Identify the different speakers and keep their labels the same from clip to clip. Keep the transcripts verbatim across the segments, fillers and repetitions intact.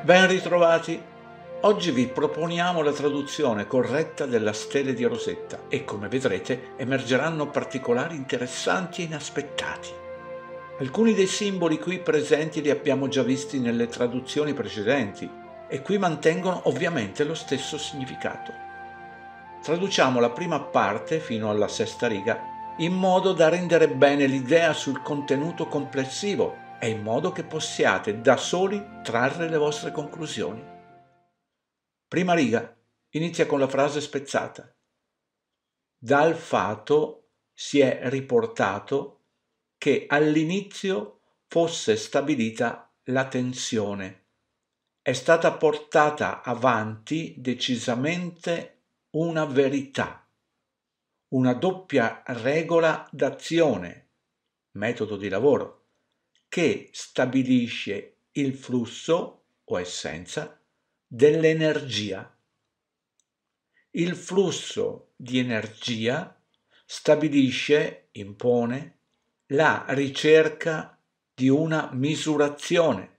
Speaker 1: Ben ritrovati! Oggi vi proponiamo la traduzione corretta della stele di Rosetta e, come vedrete, emergeranno particolari interessanti e inaspettati. Alcuni dei simboli qui presenti li abbiamo già visti nelle traduzioni precedenti e qui mantengono ovviamente lo stesso significato. Traduciamo la prima parte fino alla sesta riga in modo da rendere bene l'idea sul contenuto complessivo e in modo che possiate da soli trarre le vostre conclusioni. Prima riga inizia con la frase spezzata. Dal fato si è riportato che all'inizio fosse stabilita la tensione. È stata portata avanti decisamente una verità, una doppia regola d'azione, metodo di lavoro, che stabilisce il flusso o essenza dell'energia. Il flusso di energia stabilisce, impone, la ricerca di una misurazione.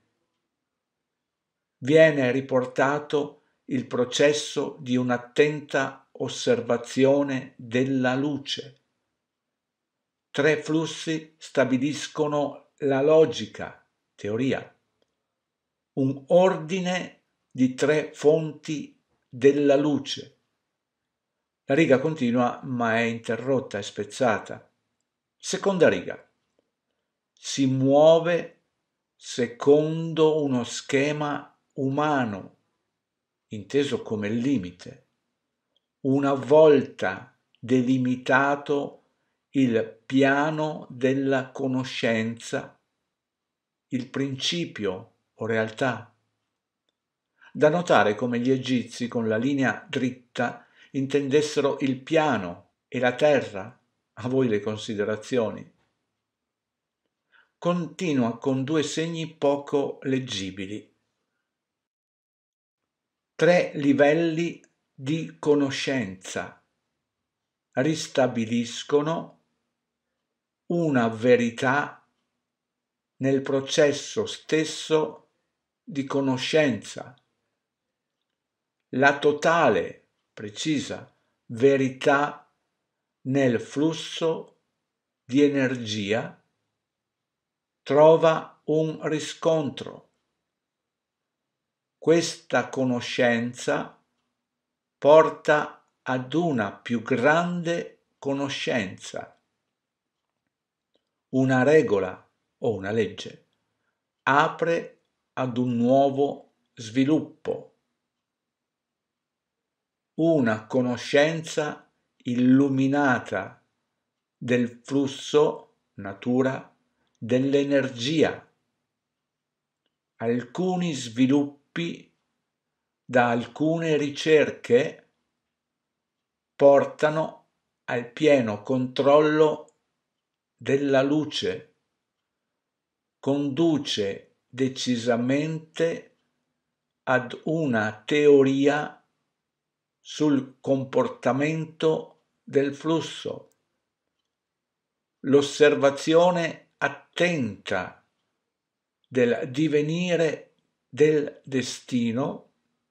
Speaker 1: Viene riportato il processo di un'attenta osservazione della luce. Tre flussi stabiliscono la logica, teoria, un ordine di tre fonti della luce. La riga continua ma è interrotta e spezzata. Seconda riga. Si muove secondo uno schema umano, inteso come limite. Una volta delimitato il piano della conoscenza, il principio o realtà. Da notare come gli egizi con la linea dritta intendessero il piano e la terra, a voi le considerazioni. Continua con due segni poco leggibili. Tre livelli di conoscenza ristabiliscono una verità nel processo stesso di conoscenza. La totale, precisa, verità nel flusso di energia trova un riscontro. Questa conoscenza porta ad una più grande conoscenza. Una regola o una legge apre ad un nuovo sviluppo. Una conoscenza illuminata del flusso, natura, dell'energia. Alcuni sviluppi da alcune ricerche portano al pieno controllo della luce, conduce decisamente ad una teoria sul comportamento del flusso. L'osservazione attenta del divenire del destino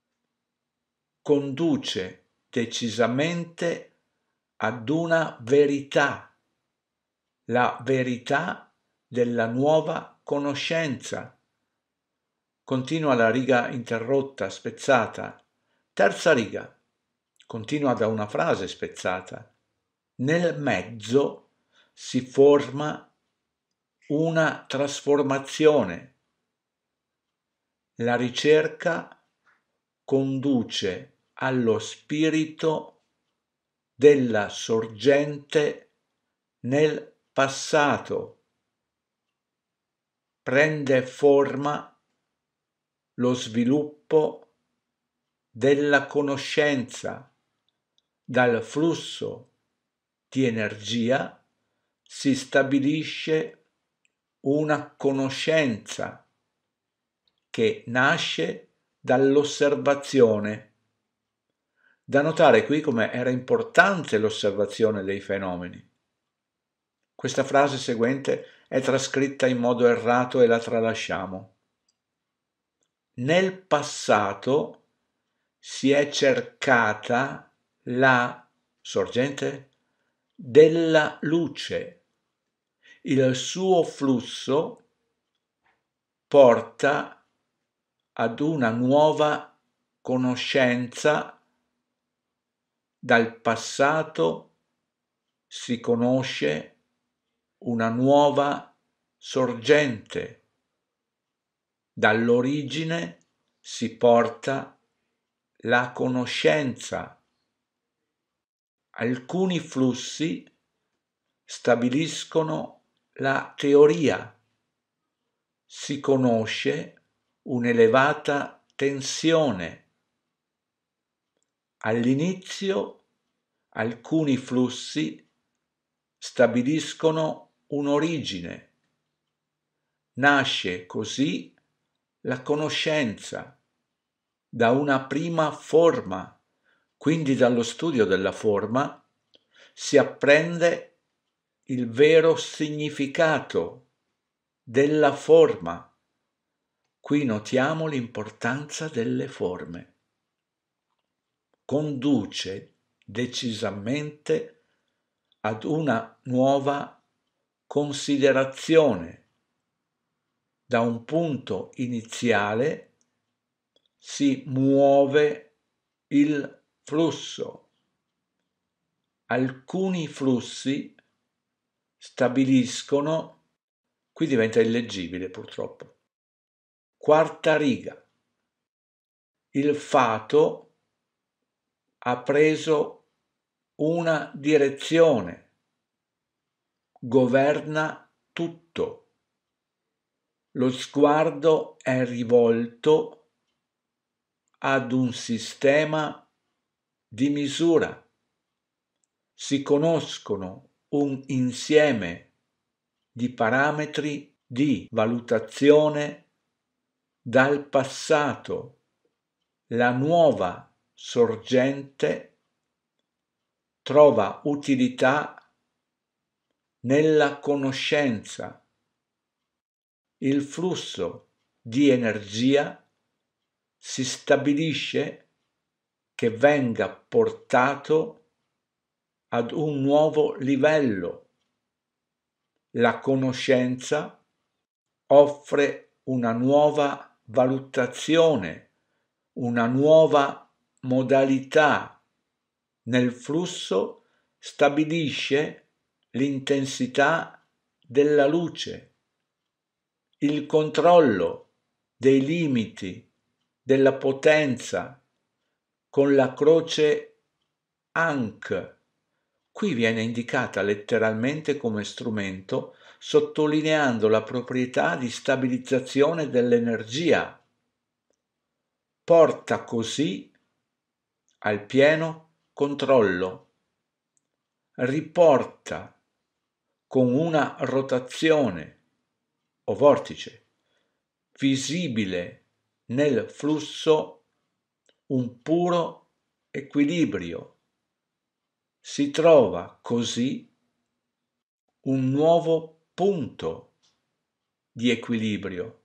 Speaker 1: conduce decisamente ad una verità, la verità della nuova conoscenza. Continua la riga interrotta, spezzata. Terza riga. Continua da una frase spezzata. Nel mezzo si forma una trasformazione. La ricerca conduce allo spirito della sorgente nel passato. Prende forma lo sviluppo della conoscenza. Dal flusso di energia si stabilisce una conoscenza che nasce dall'osservazione. Da notare qui come era importante l'osservazione dei fenomeni. Questa frase seguente è trascritta in modo errato e la tralasciamo. nel passato si è cercata la sorgente della luce. Il suo flusso porta ad una nuova conoscenza. Dal passato si conosce una nuova sorgente. Dall'origine si porta la conoscenza. Alcuni flussi stabiliscono la teoria. Si conosce un'elevata tensione. All'inizio alcuni flussi stabiliscono un'origine. Nasce così la conoscenza da una prima forma, quindi dallo studio della forma si apprende il vero significato della forma. Qui notiamo l'importanza delle forme. Conduce decisamente ad una nuova considerazione. Da un punto iniziale si muove il flusso. Alcuni flussi stabiliscono, qui diventa illeggibile purtroppo, quarta riga. Il fato ha preso una direzione, governa tutto. Lo sguardo è rivolto ad un sistema di misura. Si conoscono un insieme di parametri di valutazione dal passato. La nuova sorgente trova utilità nella conoscenza. Il flusso di energia si stabilisce che venga portato ad un nuovo livello. La conoscenza offre una nuova valutazione, una nuova modalità. Nel flusso stabilisce l'intensità della luce, il controllo dei limiti della potenza con la croce Ankh. Qui viene indicata letteralmente come strumento, sottolineando la proprietà di stabilizzazione dell'energia. Porta così al pieno controllo. Riporta con una rotazione o vortice visibile nel flusso un puro equilibrio. Si trova così un nuovo punto di equilibrio,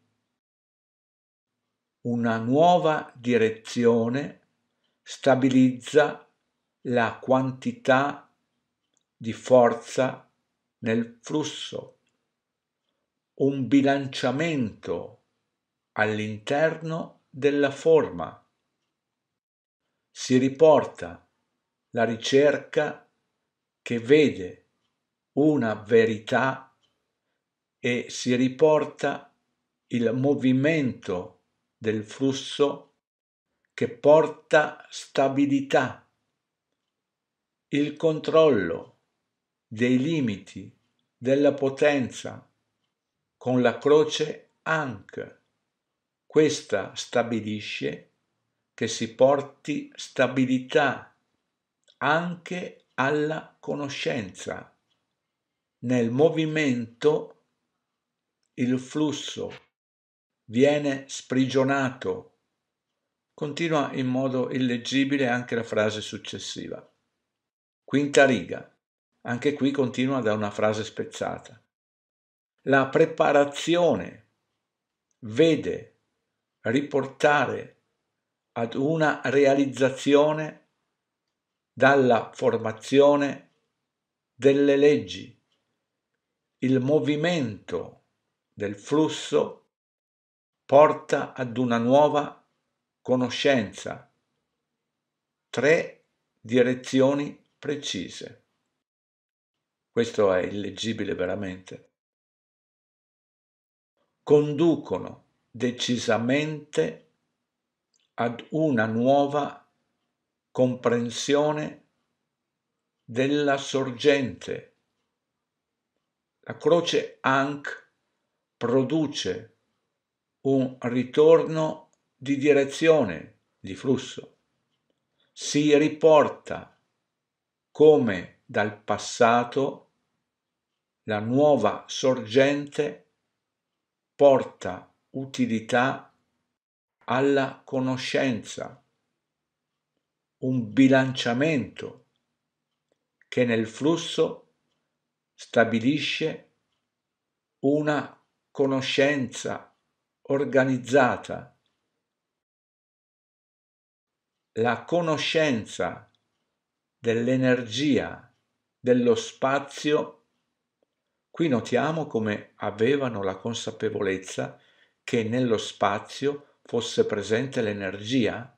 Speaker 1: una nuova direzione stabilizza la quantità di forza nel flusso, un bilanciamento all'interno della forma. Si riporta la ricerca che vede una verità e si riporta il movimento del flusso che porta stabilità, il controllo dei limiti della potenza con la croce Ankh. Questa stabilisce che si porti stabilità anche alla conoscenza. Nel movimento il flusso viene sprigionato. Continua in modo illeggibile anche la frase successiva. Quinta riga. Anche qui continua da una frase spezzata. La preparazione vede riportare ad una realizzazione dalla formazione delle leggi. Il movimento del flusso porta ad una nuova conoscenza, tre direzioni precise. Questo è illeggibile veramente. Conducono decisamente ad una nuova comprensione della sorgente. La croce Ankh produce un ritorno di direzione, di flusso. Si riporta come dal passato la nuova sorgente porta utilità alla conoscenza, un bilanciamento che nel flusso stabilisce una conoscenza organizzata. La conoscenza dell'energia dello spazio, qui notiamo come avevano la consapevolezza che nello spazio fosse presente l'energia,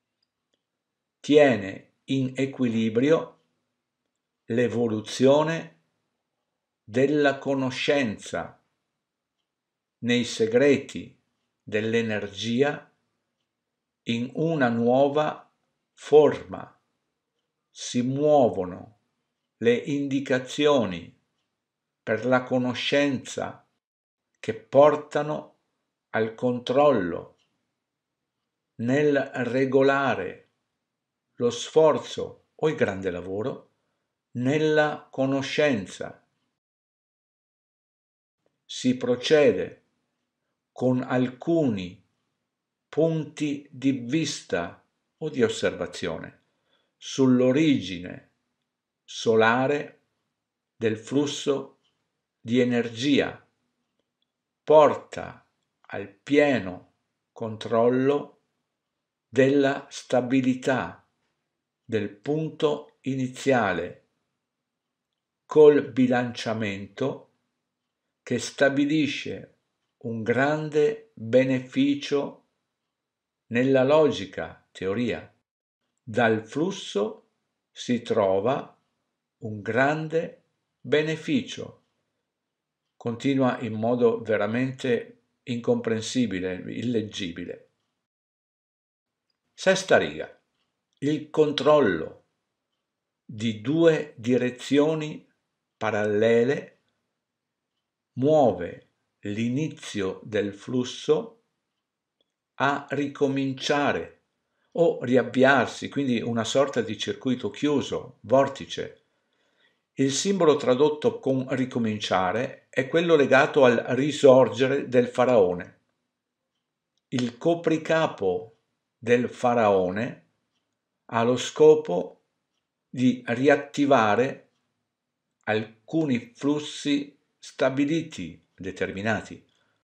Speaker 1: tiene in equilibrio l'evoluzione della conoscenza nei segreti dell'energia in una nuova forma. Si muovono le indicazioni per la conoscenza che portano al controllo nel regolare lo sforzo o il grande lavoro nella conoscenza. Si procede con alcuni punti di vista o di osservazione sull'origine solare del flusso di energia, porta al pieno controllo della stabilità del punto iniziale col bilanciamento che stabilisce un grande beneficio nella logica teoria. Dal flusso si trova un grande beneficio. Continua in modo veramente incomprensibile, illeggibile. Sesta riga. Il controllo di due direzioni parallele muove l'inizio del flusso a ricominciare o riavviarsi, quindi una sorta di circuito chiuso, vortice. Il simbolo tradotto con ricominciare è quello legato al risorgere del faraone. Il copricapo del faraone ha lo scopo di riattivare alcuni flussi stabiliti, determinati,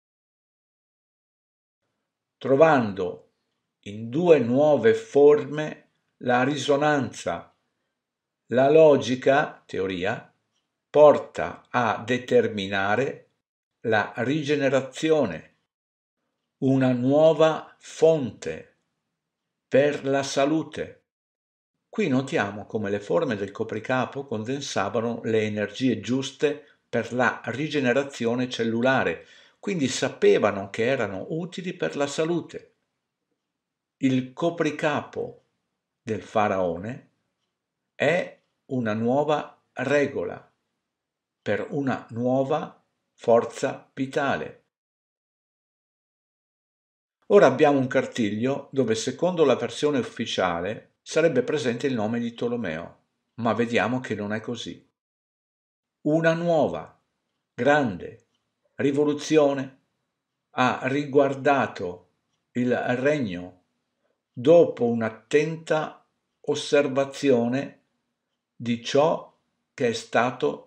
Speaker 1: trovando in due nuove forme la risonanza. La logica, teoria, porta a determinare la rigenerazione, una nuova fonte per la salute. Qui notiamo come le forme del copricapo condensavano le energie giuste per la rigenerazione cellulare, quindi sapevano che erano utili per la salute. Il copricapo del faraone è una nuova regola per una nuova forza vitale. Ora abbiamo un cartiglio dove, secondo la versione ufficiale, sarebbe presente il nome di Tolomeo, ma vediamo che non è così. Una nuova, grande rivoluzione ha riguardato il regno dopo un'attenta osservazione di ciò che è stato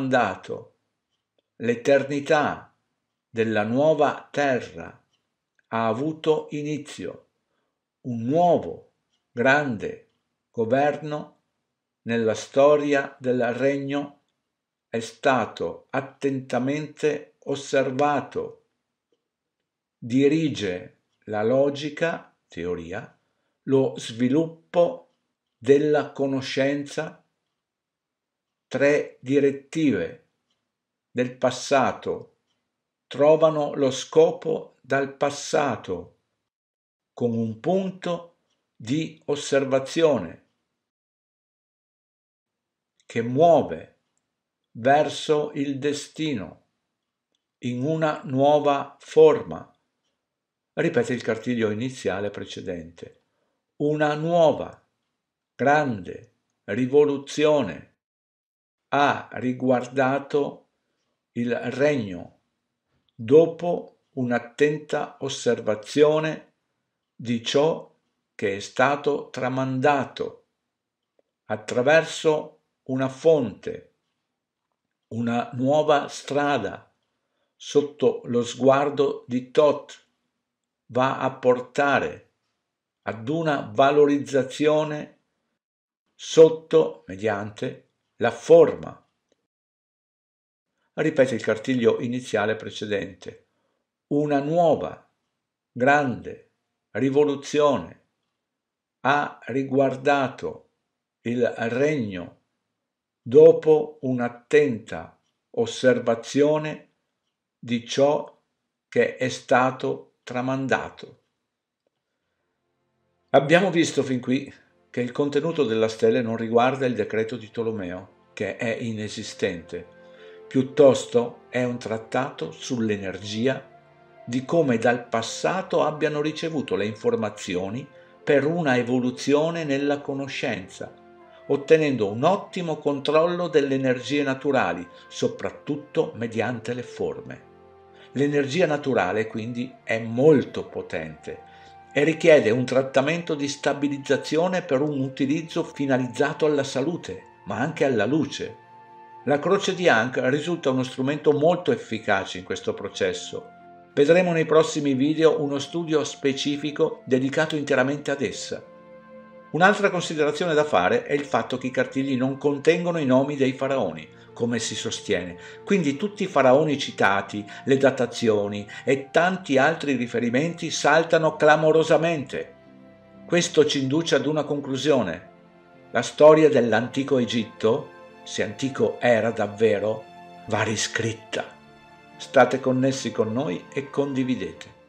Speaker 1: tramandato. L'eternità della nuova terra ha avuto inizio, un nuovo, grande governo nella storia del regno è stato attentamente osservato, dirige la logica, teoria, lo sviluppo della conoscenza, tre direttive del passato trovano lo scopo dal passato con un punto di osservazione che muove verso il destino in una nuova forma. Ripete il cartiglio iniziale precedente. Una nuova, grande rivoluzione ha riguardato il regno dopo un'attenta osservazione di ciò che è stato tramandato attraverso una fonte, una nuova strada sotto lo sguardo di Thoth va a portare ad una valorizzazione sotto, mediante, la forma. Ripete il cartiglio iniziale precedente. Una nuova, grande rivoluzione ha riguardato il regno dopo un'attenta osservazione di ciò che è stato tramandato. Abbiamo visto fin qui che il contenuto della stele non riguarda il decreto di Tolomeo, che è inesistente, piuttosto è un trattato sull'energia di come dal passato abbiano ricevuto le informazioni per una evoluzione nella conoscenza, ottenendo un ottimo controllo delle energie naturali, soprattutto mediante le forme. L'energia naturale quindi è molto potente e richiede un trattamento di stabilizzazione per un utilizzo finalizzato alla salute, ma anche alla luce. La croce di Ankh risulta uno strumento molto efficace in questo processo. Vedremo nei prossimi video uno studio specifico dedicato interamente ad essa. Un'altra considerazione da fare è il fatto che i cartigli non contengono i nomi dei faraoni, come si sostiene, quindi tutti i faraoni citati, le datazioni e tanti altri riferimenti saltano clamorosamente. Questo ci induce ad una conclusione. La storia dell'antico Egitto, se antico era davvero, va riscritta. State connessi con noi e condividete.